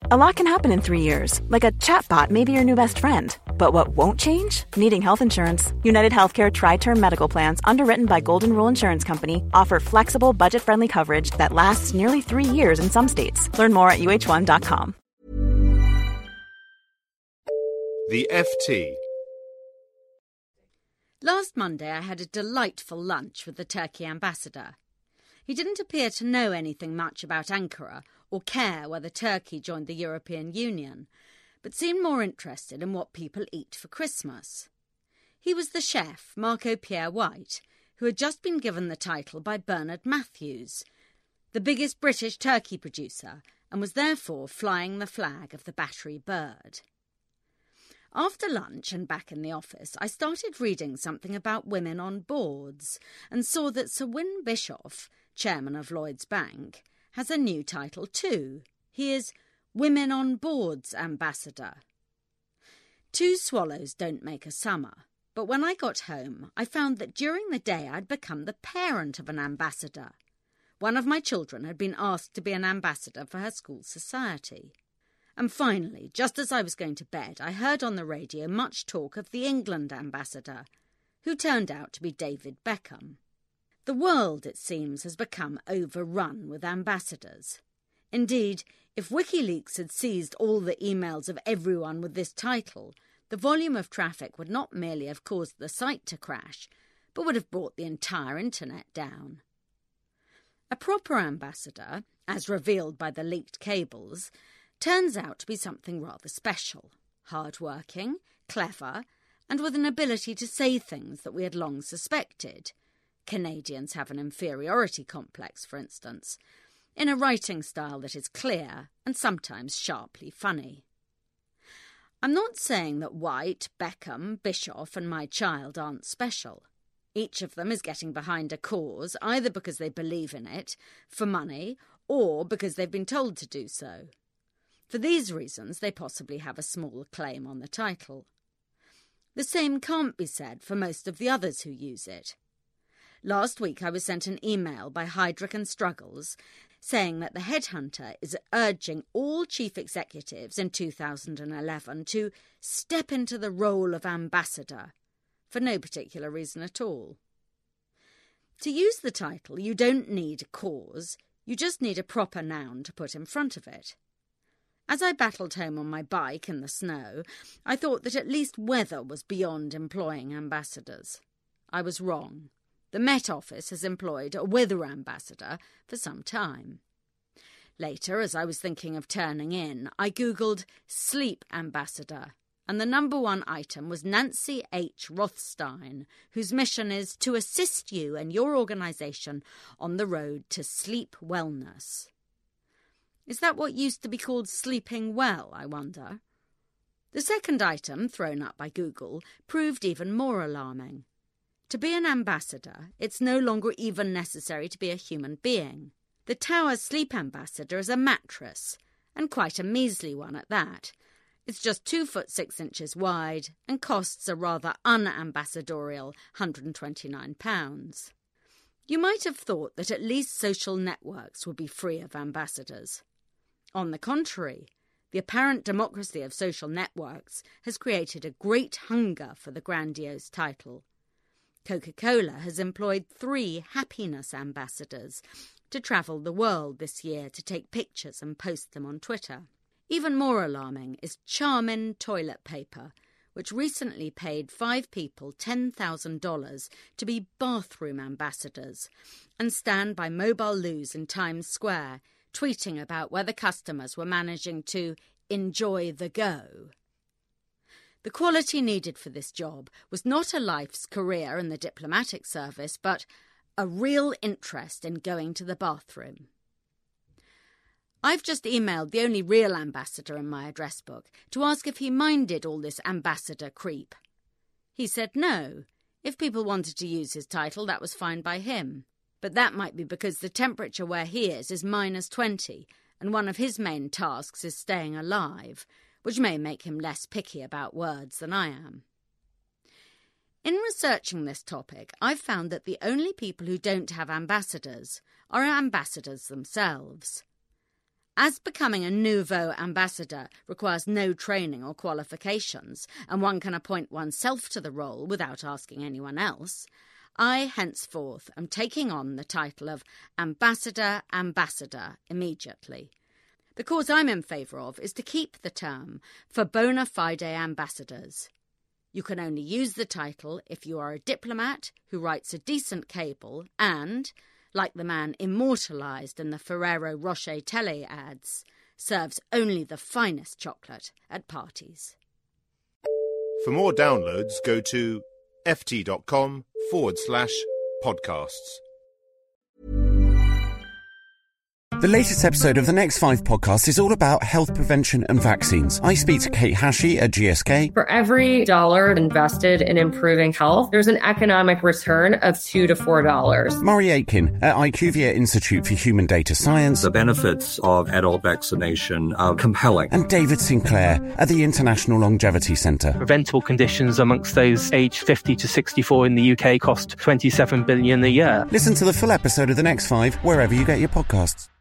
A lot can happen in 3 years, like a chatbot may be your new best friend. But what won't change? Needing health insurance. United Healthcare Tri-Term Medical Plans, underwritten by Golden Rule Insurance Company, offer flexible, budget-friendly coverage that lasts nearly 3 years in some states. Learn more at uh1.com. The FT. Last Monday I had a delightful lunch with the Turkey ambassador. He didn't appear to know anything much about Ankara or care whether Turkey joined the European Union, but seemed more interested in what people eat for Christmas. He was the chef, Marco Pierre White, who had just been given the title by Bernard Matthews, the biggest British turkey producer, and was therefore flying the flag of the Battery Bird. After lunch and back in the office, I started reading something about women on boards and saw that Sir Win Bischoff, chairman of Lloyds Bank, has a new title too. He is Women on Boards Ambassador. Two swallows don't make a summer, but when I got home, I found that during the day I'd become the parent of an ambassador. One of my children had been asked to be an ambassador for her school society. And finally, just as I was going to bed, I heard on the radio much talk of the England ambassador, who turned out to be David Beckham. The world, it seems, has become overrun with ambassadors. Indeed, if WikiLeaks had seized all the emails of everyone with this title, the volume of traffic would not merely have caused the site to crash, but would have brought the entire internet down. A proper ambassador, as revealed by the leaked cables, turns out to be something rather special, hard-working, clever, and with an ability to say things that we had long suspected. Canadians have an inferiority complex, for instance, in a writing style that is clear and sometimes sharply funny. I'm not saying that White, Beckham, Bischoff and my child aren't special. Each of them is getting behind a cause, either because they believe in it, for money, or because they've been told to do so. For these reasons, they possibly have a small claim on the title. The same can't be said for most of the others who use it. Last week I was sent an email by Heidrick and Struggles saying that the headhunter is urging all chief executives in 2011 to step into the role of ambassador, for no particular reason at all. To use the title, you don't need a cause, you just need a proper noun to put in front of it. As I battled home on my bike in the snow, I thought that at least weather was beyond employing ambassadors. I was wrong. The Met Office has employed a weather ambassador for some time. Later, as I was thinking of turning in, I googled sleep ambassador, and the number one item was Nancy H. Rothstein, whose mission is to assist you and your organisation on the road to sleep wellness. Is that what used to be called sleeping well, I wonder? The second item, thrown up by Google, proved even more alarming. To be an ambassador, it's no longer even necessary to be a human being. The Tower Sleep Ambassador is a mattress, and quite a measly one at that. It's just 2 foot 6 inches wide and costs a rather unambassadorial £129. You might have thought that at least social networks would be free of ambassadors. On the contrary, the apparent democracy of social networks has created a great hunger for the grandiose title. Coca-Cola has employed 3 happiness ambassadors to travel the world this year to take pictures and post them on Twitter. Even more alarming is Charmin toilet paper, which recently paid 5 people $10,000 to be bathroom ambassadors and stand by mobile loos in Times Square, tweeting about whether customers were managing to enjoy the go. The quality needed for this job was not a life's career in the diplomatic service, but a real interest in going to the bathroom. I've just emailed the only real ambassador in my address book to ask if he minded all this ambassador creep. He said no. If people wanted to use his title, that was fine by him. But that might be because the temperature where he is -20, and one of his main tasks is staying alive, which may make him less picky about words than I am. In researching this topic, I've found that the only people who don't have ambassadors are ambassadors themselves. As becoming a nouveau ambassador requires no training or qualifications, and one can appoint oneself to the role without asking anyone else, I henceforth am taking on the title of Ambassador immediately. The cause I'm in favour of is to keep the term for bona fide ambassadors. You can only use the title if you are a diplomat who writes a decent cable and, like the man immortalised in the Ferrero Rocher Tele ads, serves only the finest chocolate at parties. For more downloads, go to ft.com/podcasts. The latest episode of the Next 5 podcast is all about health prevention and vaccines. I speak to Kate Hashey at GSK. For every dollar invested in improving health, there's an economic return of $2 to $4. Murray Aitken at IQVIA Institute for Human Data Science. The benefits of adult vaccination are compelling. And David Sinclair at the International Longevity Centre. Preventable conditions amongst those aged 50 to 64 in the UK cost $27 billion a year. Listen to the full episode of the Next 5 wherever you get your podcasts.